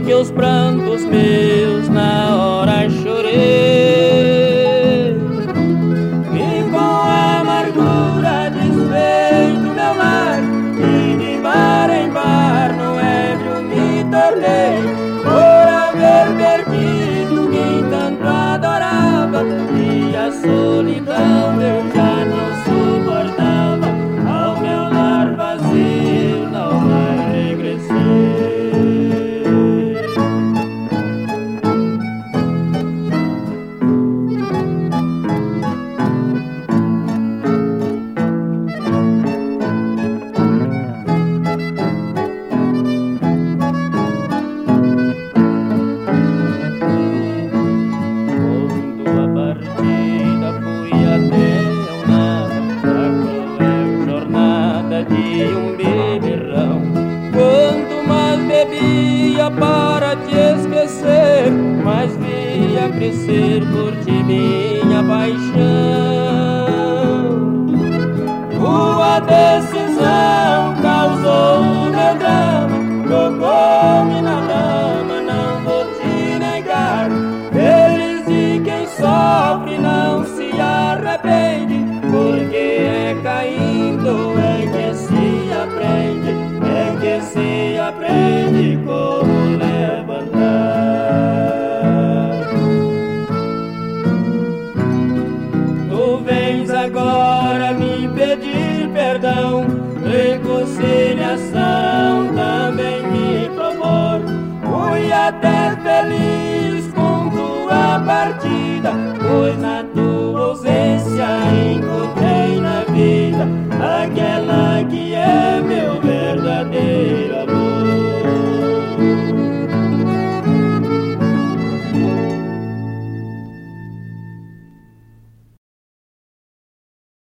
sei que os prantos meus na hora chorei, e com amargura desfeito meu lar, e de bar em bar no ébrio me tornei, por haver perdido quem tanto adorava, e a solidão eu já não suportava, ao meu lar vazio não mais regressei. De um beberrão, quanto mais bebia para te esquecer, mais via crescer por ti minha paixão. Tua decisão causou meu drama, jogou-me na lama, não vou te negar. Feliz de quem sofre não se arrepende, porque é caindo se aprende como levantar. Tu vens agora me pedir perdão, reconciliação também me propor. Fui até feliz com tua partida, pois na tua ausência encontrei na vida aquela que é meu verdadeiro amor.